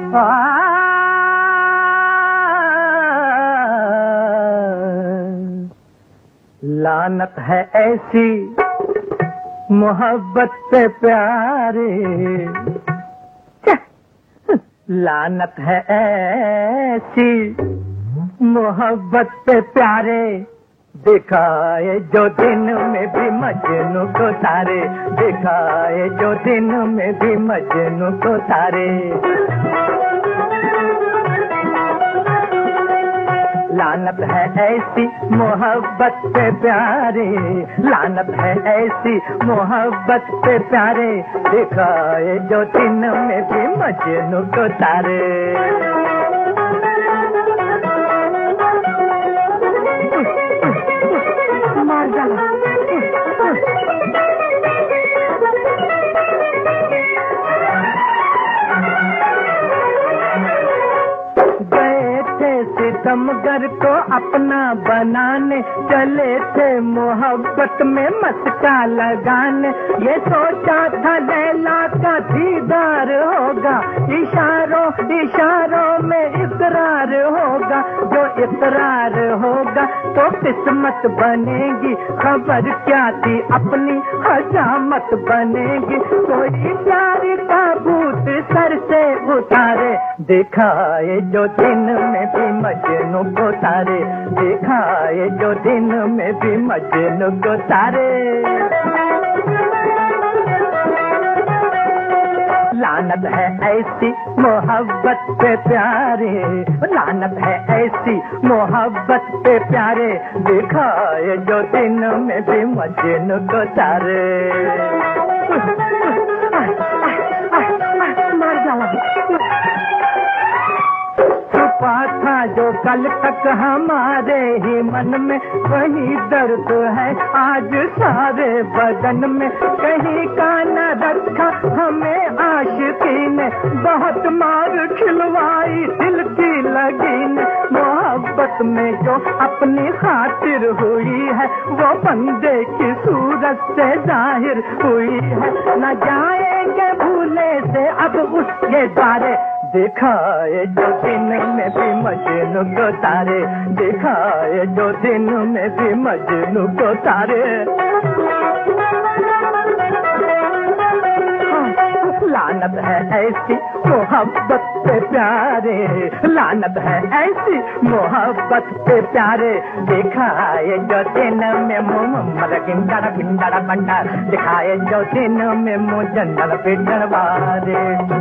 लानत है ऐसी मोहब्बत पे प्यारे, लानत है ऐसी मोहब्बत पे प्यारे, दिखाए जो दिन में भी मजनू को तारे, दिखाए जो दिन में भी मजनू को तारे। लानत है ऐसी मोहब्बत पे प्यारे, लानत है ऐसी मोहब्बत पे प्यारे, दिखाए जो दिन में भी मजनू को तारे। सितमगर को अपना बनाने चले थे, मोहब्बत में मस्का लगाने। ये सोचा था लैला का दीदार होगा, इशारों इशारों में इकरार होगा। जो इकरार होगा तो किस्मत बनेगी, खबर क्या थी अपनी हजामत बनेगी। कोई प्यार का भूत सर से उतारे, दिखाए जो दिन में भी मजनू को तारे, दिखाए जो दिन में भी मजनू को तारे। लानत है ऐसी मोहब्बत पे प्यारे, लानत है ऐसी मोहब्बत पे प्यारे, दिखाए जो दिन में भी मजनू को तारे। छुपा था जो कल तक हमारे ही मन में, वही दर्द है आज सारे बदन में। कहीं का न रखा हमें आशिकी ने, बहुत मार खिलवाई दिल की लगी ने। मोहब्बत में जो अपनी खातिर हुई है, वो बंदे की सूरत से जाहिर हुई है। न जाएंगे भूले से अब उसके द्वारे, दिखाए जो दिन में भी मजनू को तारे, दिखाए जो दिन में भी मजनू को तारे। लानत है ऐसी मोहब्बत पे प्यारे, लानत है ऐसी मोहब्बत पे प्यारे, दिखाए जो दिन में मुँह गिंडा गिंडा बंडा, दिखाए जो दिन में मुँह जंगल पे डरवारे।